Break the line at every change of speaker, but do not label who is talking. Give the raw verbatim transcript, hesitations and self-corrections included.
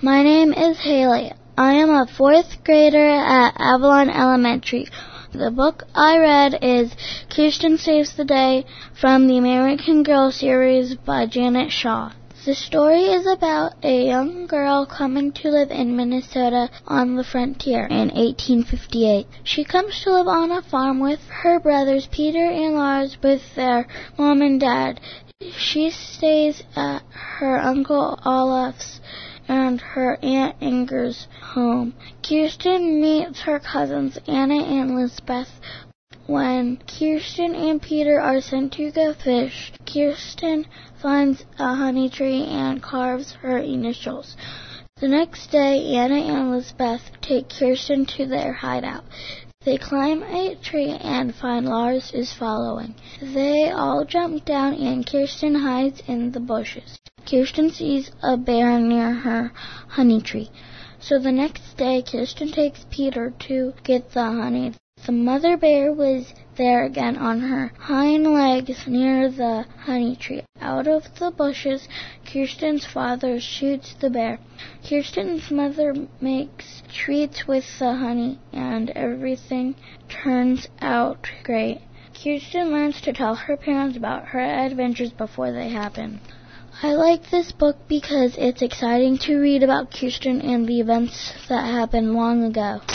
My name is Haley. I am a fourth grader at Avalon Elementary. The book I read is Kirsten Saves the Day from the American Girl series by Janet Shaw. The story is about a young girl coming to live in Minnesota on the frontier in eighteen fifty-eight. She comes to live on a farm with her brothers Peter and Lars with their mom and dad. She stays at her Uncle Olaf's and her Aunt Inger's home. Kirsten meets her cousins Anna and Lisbeth. When Kirsten and Peter are sent to go fish, Kirsten finds a honey tree and carves her initials. The next day, Anna and Lisbeth take Kirsten to their hideout. They climb a tree and find Lars is following. They all jump down and Kirsten hides in the bushes. Kirsten sees a bear near her honey tree. So the next day, Kirsten takes Peter to get the honey. The mother bear was there again on her hind legs near the honey tree. Out of the bushes, Kirsten's father shoots the bear. Kirsten's mother makes treats with the honey, and everything turns out great. Kirsten learns to tell her parents about her adventures before they happen. I like this book because it's exciting to read about Kirsten and the events that happened long ago.